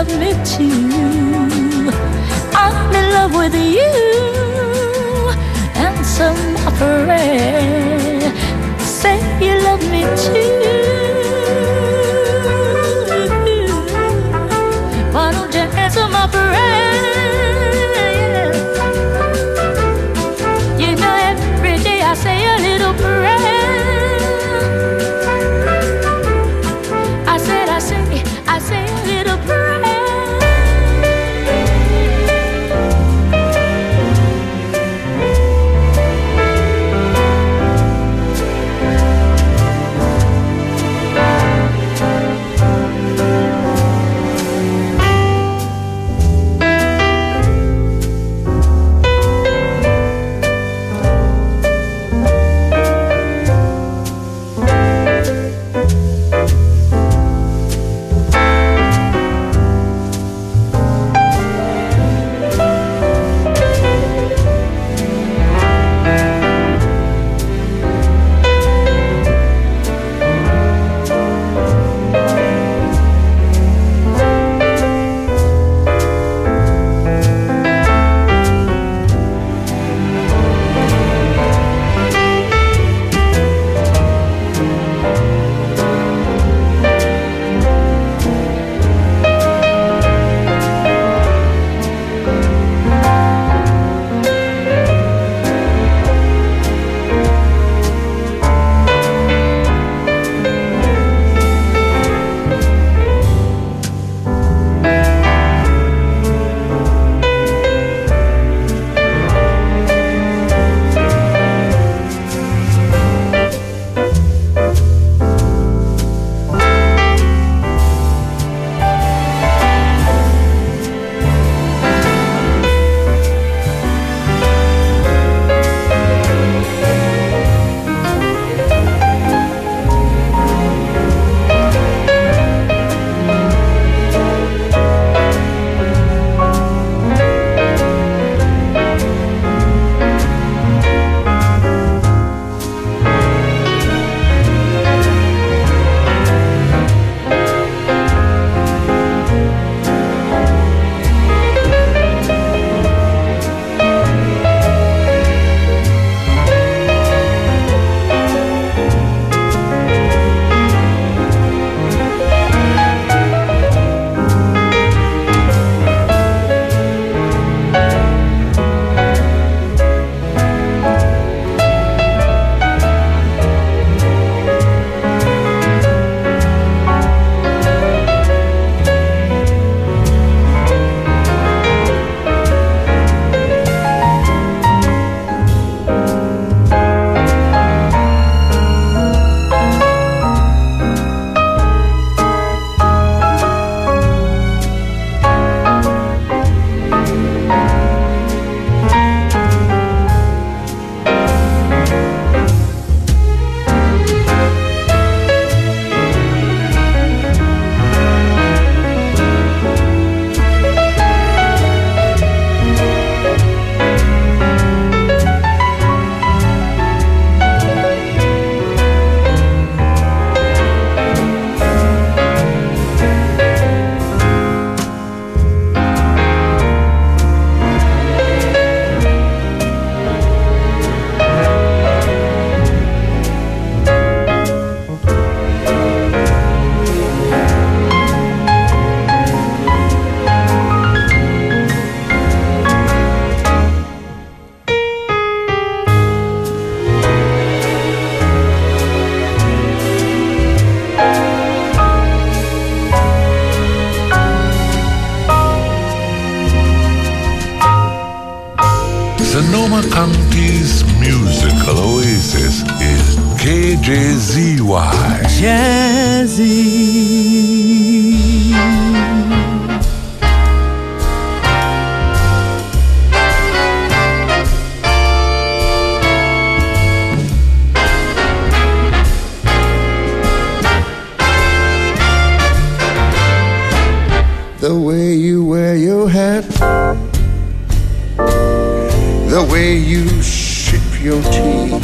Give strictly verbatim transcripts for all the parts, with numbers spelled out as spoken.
love me too. I'm in love with you. Answer my prayer. Say you love me too. Why don't you answer my prayer? You know every day I say a little prayer. I said I say, I say a little prayer. Sonoma County's musical oasis is K J Z Y. Jazzy. The way you wear your hat, the way you sip your tea,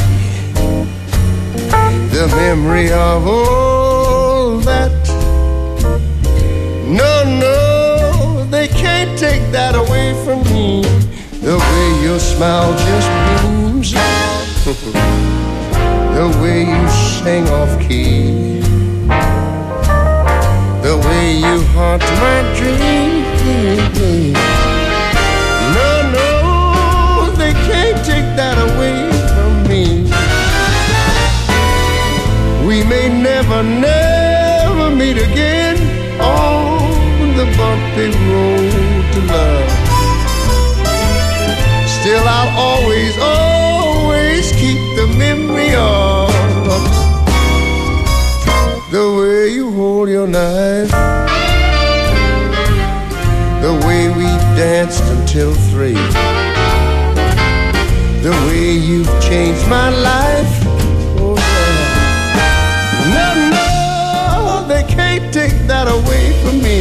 the memory of all that. No, no, your smile just beams. The way you sing off key, the way you haunt my dreams. No, no, they can't take that away from me. We may never, never meet again on the bumpy road to love. Still I'll always, always keep the memory of the way you hold your knife, the way we danced until three, the way you've changed my life. Oh yeah. No, no, they can't take that away from me.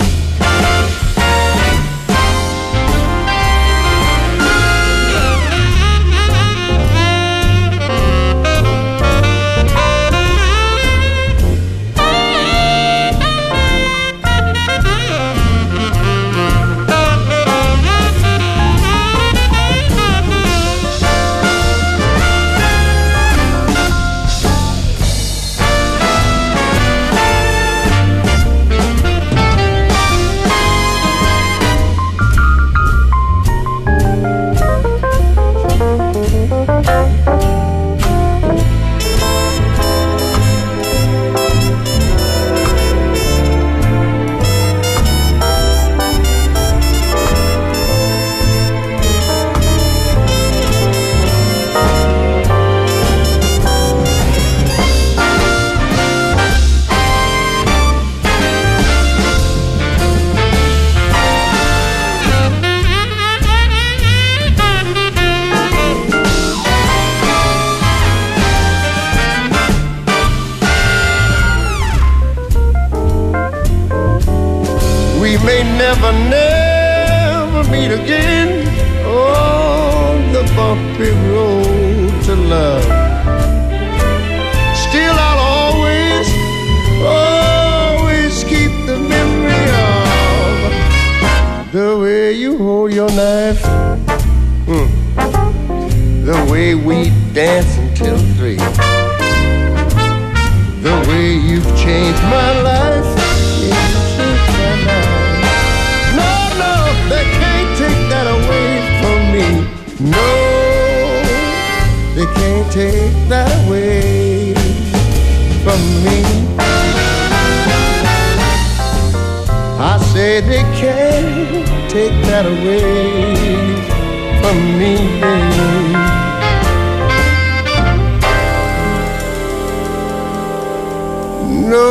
Never, never meet again on the bumpy road to love. Still I'll always, always keep the memory of the way you hold your knife, mm. the way we dance until three, the way you've changed my life. You've changed my life. They can't take that away from me. No, they can't take that away from me. I say they can't take that away from me. No,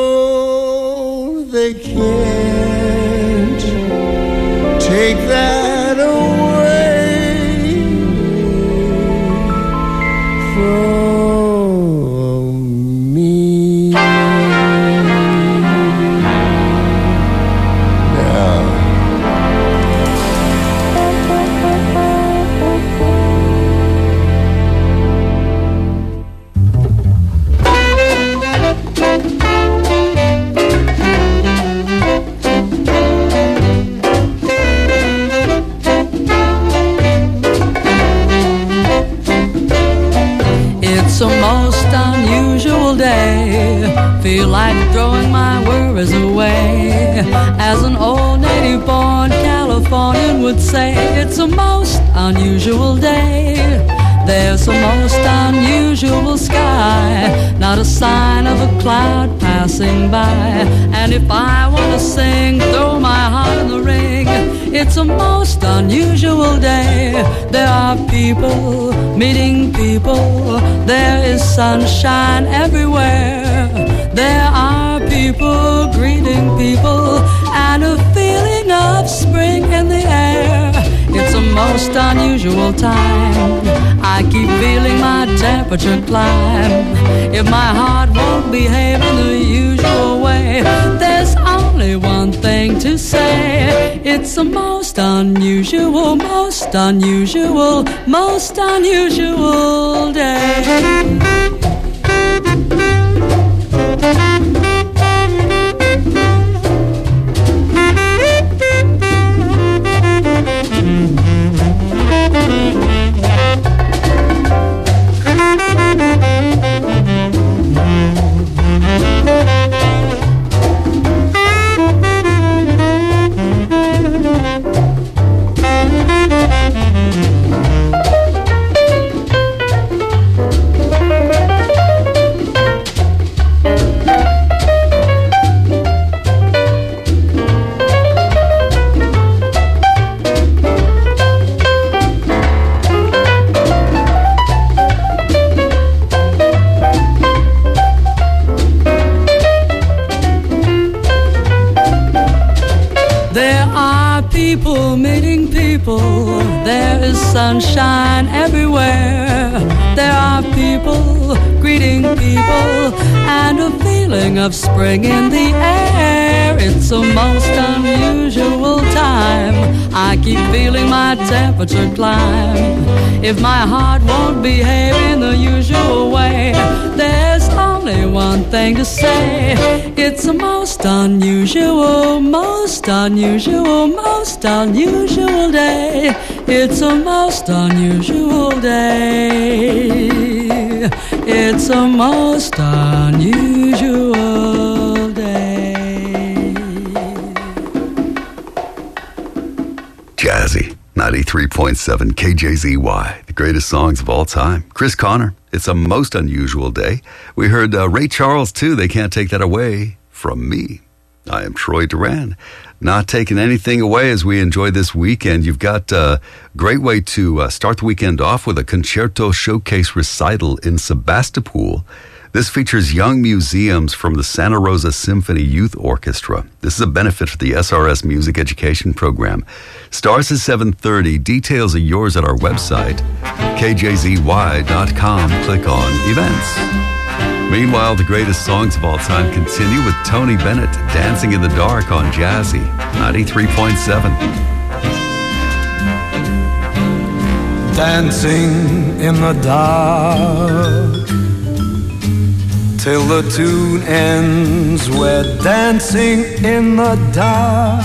they can't take that away from me. Now, it's a most unusual day. Feel like throwing my worries away. As an old native-born Californian would say, it's a most unusual day. There's a most unusual sky, not a sign of a cloud passing by. And if I want to sing, throw my heart in the ring, it's a most unusual day. There are people meeting people, there is sunshine everywhere. There are people greeting people, and a feeling of spring in the air. It's a most unusual time. I keep feeling my temperature climb. If my heart won't behave in the usual way, there's only one thing to say. It's a most unusual, most unusual, most unusual day. people, there is sunshine everywhere. There are people greeting people and a feeling of spring in the air. It's a most unusual time. I keep feeling my temperature climb. If my heart won't behave in the usual way, there's only one thing to say. It's a most unusual, most unusual, most unusual day. It's a most unusual day. It's a most unusual day. Jazzy, ninety-three point seven K J Z Y, the greatest songs of all time. Chris Connor, It's a Most Unusual Day. We heard uh, Ray Charles, too, They Can't Take That Away From Me. I am Troy Duran, not taking anything away as we enjoy this weekend. You've got a great way to uh, start the weekend off with a concerto showcase recital in Sebastopol. This features young museums from the Santa Rosa Symphony Youth Orchestra. This is a benefit for the S R S Music Education Program. Starts at seven thirty. Details are yours at our website, K J Z Y dot com. Click on Events. Meanwhile, the greatest songs of all time continue with Tony Bennett, Dancing in the Dark on Jazzy, ninety-three point seven. Dancing in the dark till the tune ends. We're dancing in the dark,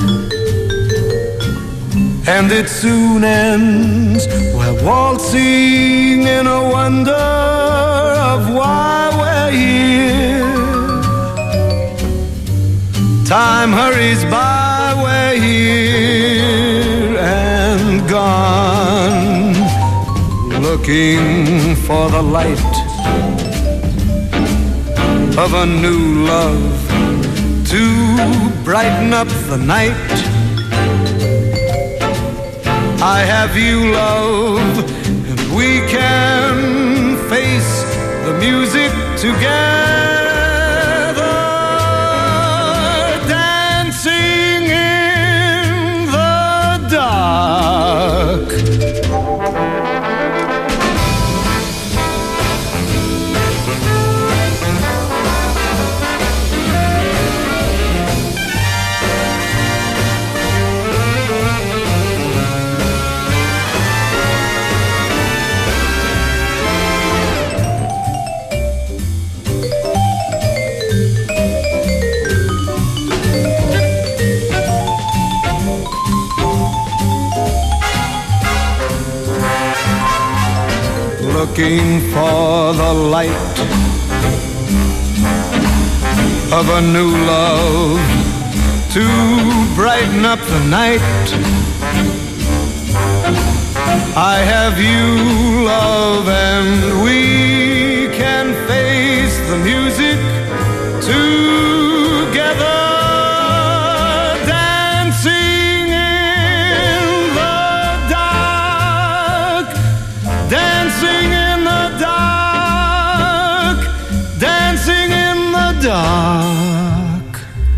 and it soon ends. We're waltzing in a wonder of why we're here. Time hurries by, we're here and gone, looking for the light of a new love to brighten up the night. I have you, love, and we can face the music together, dancing in the dark. Looking for the light of a new love to brighten up the night. I have you, love, and we can face the music together, dancing in the dark, dancing in dancing in the dark.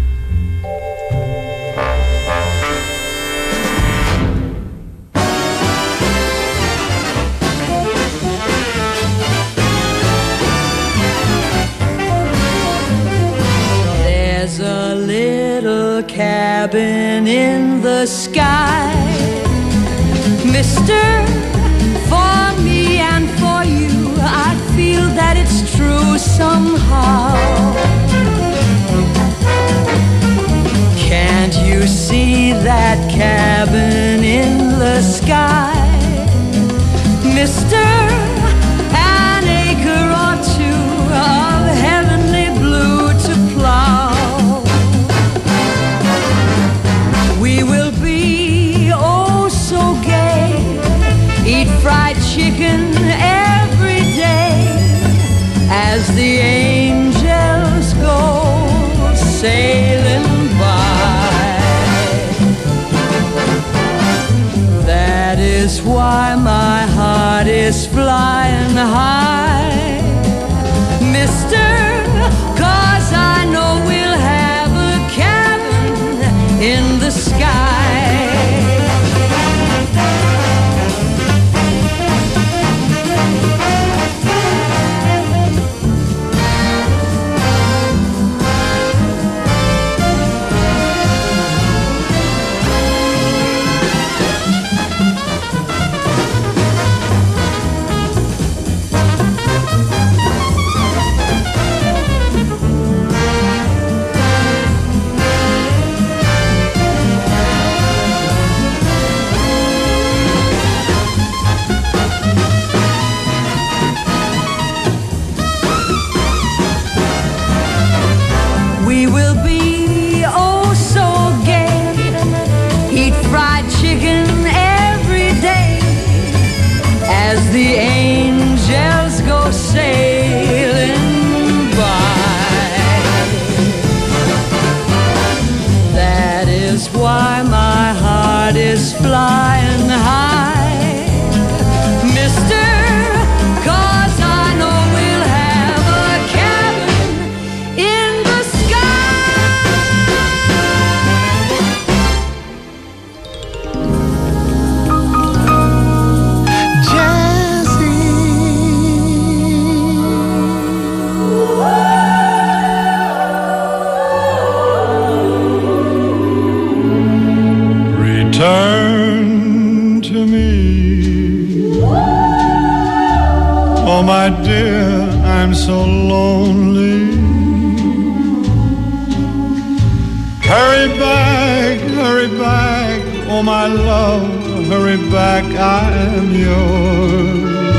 There's a little cabin in the sky, mister, for me and for you. I feel that it's true somehow. Can't you see that cabin in the sky, mister? An acre or two of heavenly blue to plow. We will be oh so gay, eat fried chicken every day as the angels go sailing by. That is why my heart is flying high, mister, 'cause I know we'll have a cabin in the sky. will be oh so gay. Eat fried chicken every day as the angels go sailing by. That is why my heart is flying high, mister, 'cause I know we'll have a cabin in the Return to me, oh my dear, I'm so lonely. Hurry back, hurry back, oh my love, hurry back, I am yours.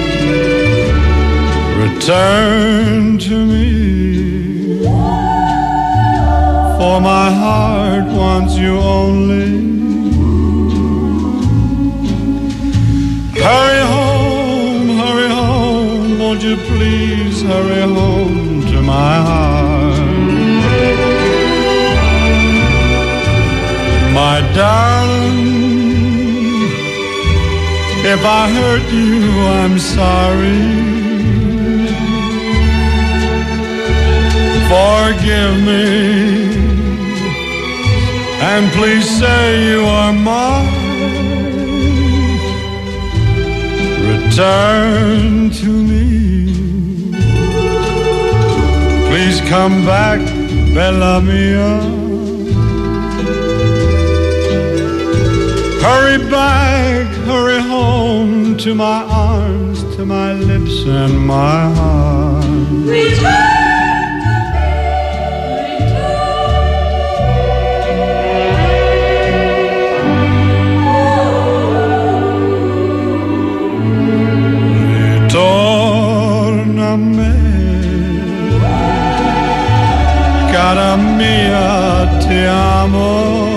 Return to me, for my heart wants you only. Hurry home, hurry home, won't you please hurry home to my heart. My darling, if I hurt you, I'm sorry. Forgive me, and please say you are mine. Return to me, please come back, bella mia. Hurry back, hurry home to my arms, to my lips and my heart. Return! Torname, cara mia, ti amo.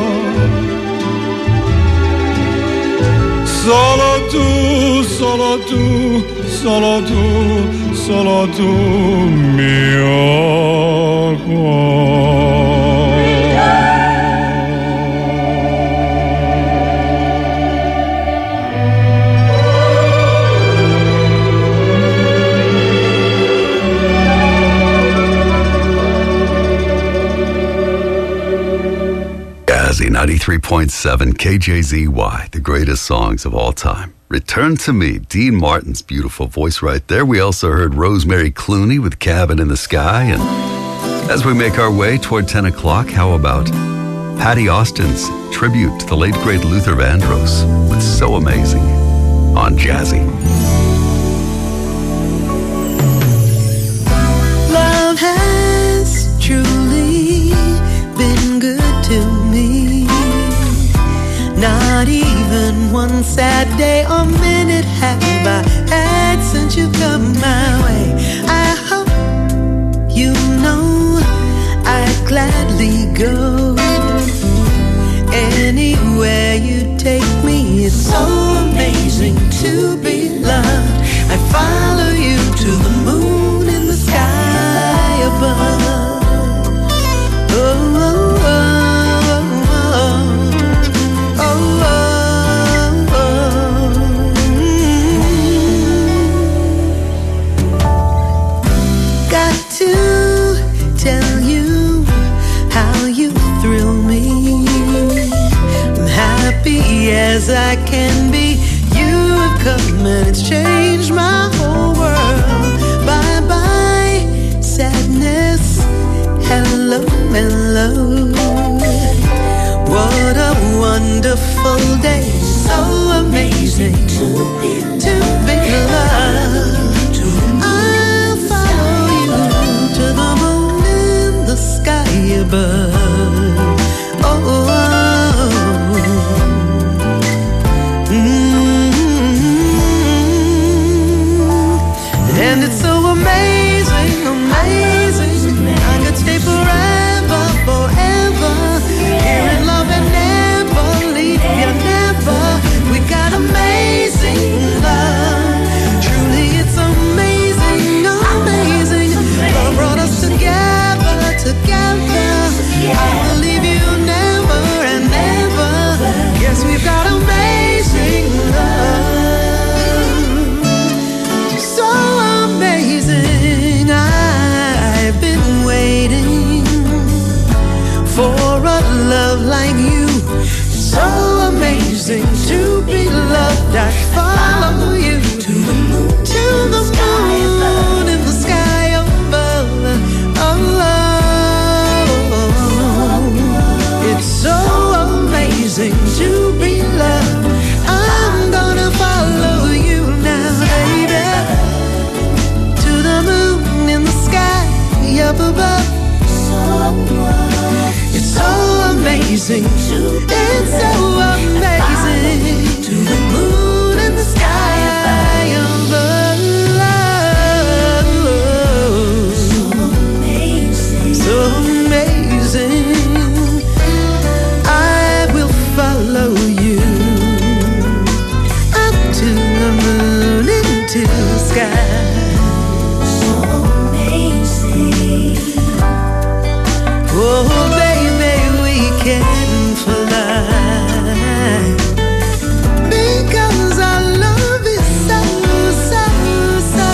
Solo tu, solo tu, solo tu, solo tu, mio cuore. ninety-three point seven K J Z Y, the greatest songs of all time. Return to Me, Dean Martin's beautiful voice right there. We also heard Rosemary Clooney with Cabin in the Sky. And as we make our way toward ten o'clock, how about Patty Austin's tribute to the late, great Luther Vandross with So Amazing on Jazzy. Love has truly been good to me. Not even one sad day or minute have I had since you've come my way. I hope you know I'd gladly go anywhere you take me. It's so amazing to be loved. I follow you to the moon and the sky above. Oh, oh, oh, oh, oh, oh, oh. Got to tell you how you thrill me. I'm happy as I can be. You have come and it's changed my whole world. Bye bye sadness, hello mellow. What a wonderful day, so amazing to be, to be loved. I'll follow you to the moon and the sky above. Oh, oh, oh. Mm-hmm. And it's so amazing, amazing. I could stay forever love like you. So amazing to be loved. I follow you to the moon, to the moon in the sky above. Oh, it's so amazing to be loved. I'm gonna follow you now, baby, to the moon in the sky up above. It's so amazing, it's so amazing, to the moon and the sky above. So amazing, so amazing. I will follow you up to the moon into the sky. So amazing. Oh, baby, we can fly, because our love is so, so, so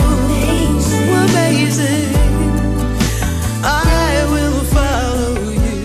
amazing. I will follow you.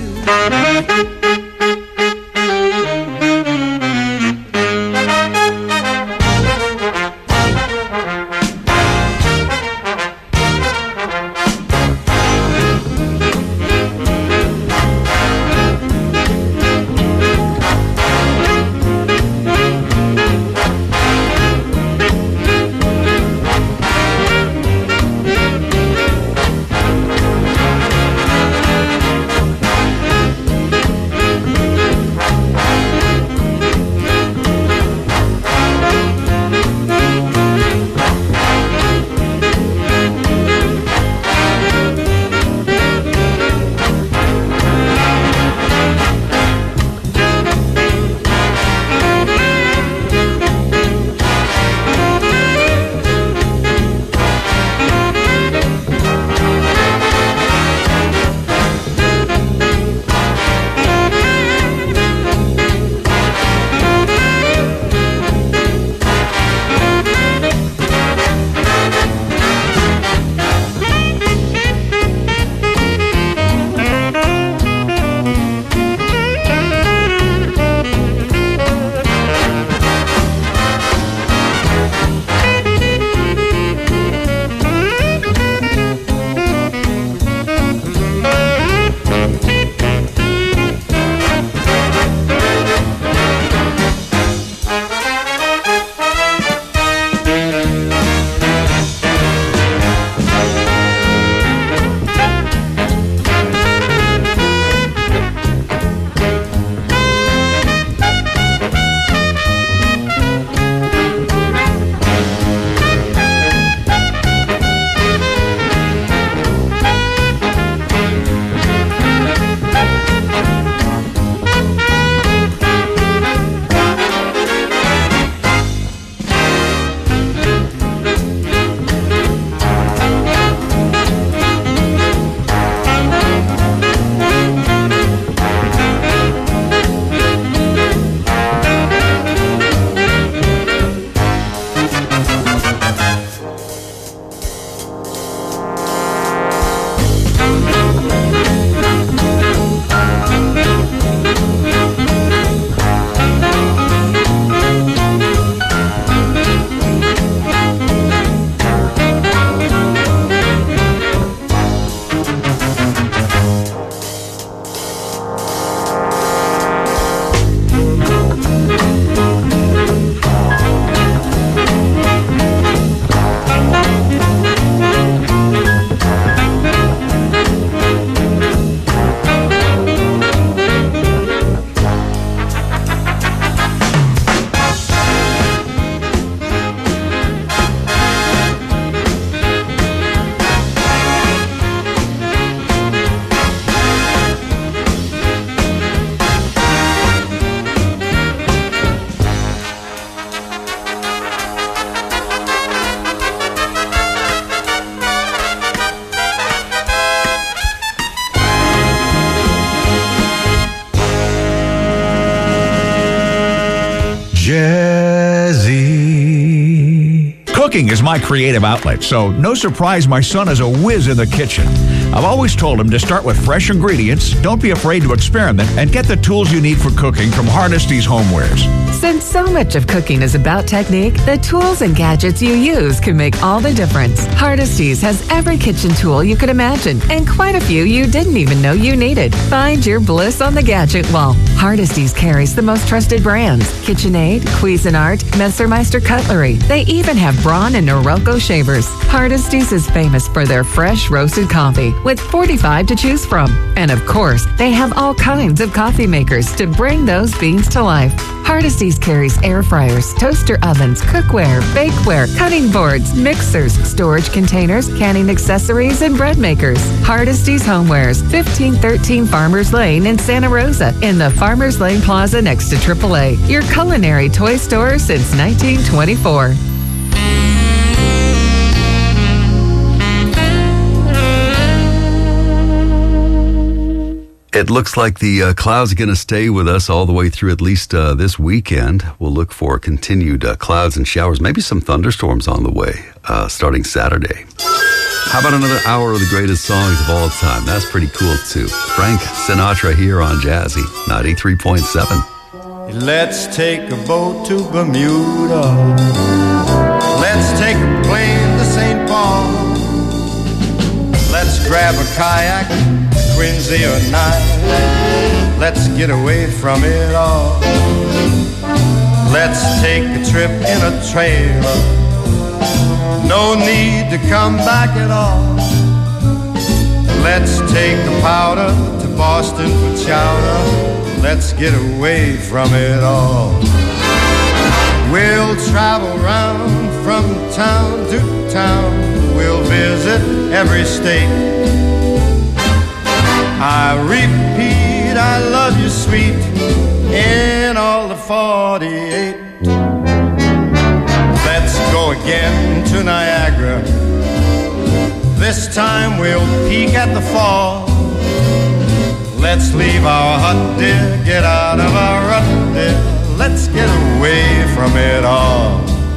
Jazzy. Cooking is my creative outlet, so no surprise my son is a whiz in the kitchen. I've always told them to start with fresh ingredients, don't be afraid to experiment, and get the tools you need for cooking from Hardesty's Homewares. Since so much of cooking is about technique, the tools and gadgets you use can make all the difference. Hardesty's has every kitchen tool you could imagine, and quite a few you didn't even know you needed. Find your bliss on the gadget wall. Hardesty's carries the most trusted brands: KitchenAid, Cuisinart, Messermeister Cutlery. They even have Braun and Norelco shavers. Hardesty's is famous for their fresh roasted coffee with forty-five to choose from. And of course, they have all kinds of coffee makers to bring those beans to life. Hardesty's carries air fryers, toaster ovens, cookware, bakeware, cutting boards, mixers, storage containers, canning accessories, and bread makers. Hardesty's Homewares, fifteen thirteen Farmers Lane in Santa Rosa, in the Farmers Lane Plaza next to triple A. Your culinary toy store since nineteen twenty-four. It looks like the uh, clouds are going to stay with us all the way through at least uh, this weekend. We'll look for continued uh, clouds and showers, maybe some thunderstorms on the way uh, starting Saturday. How about another hour of the greatest songs of all time? That's pretty cool, too. Frank Sinatra here on Jazzy ninety-three point seven. Let's take a boat to Bermuda. Let's take a plane to Saint Paul. Let's grab a kayak, Quincy or night. Let's get away from it all. Let's take a trip in a trailer. No need to come back at all. Let's take the powder to Boston for chowder. Let's get away from it all. We'll travel round from town to town. We'll visit every state. I repeat, I love you, sweet, in all the forty-eight. Let's go again to Niagara. This time we'll peek at the fall. Let's leave our hut, dear, get out of our rut, dear. Let's get away from it all.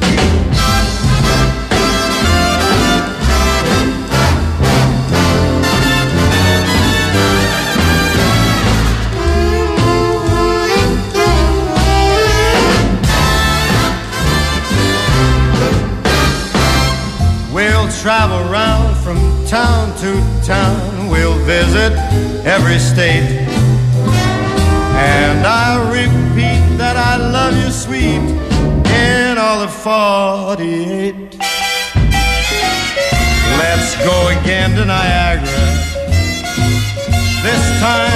We'll travel round from town to town. We'll visit every state. And I repeat that I love you, sweet, in all the forty-eight. Let's go again to Niagara. This time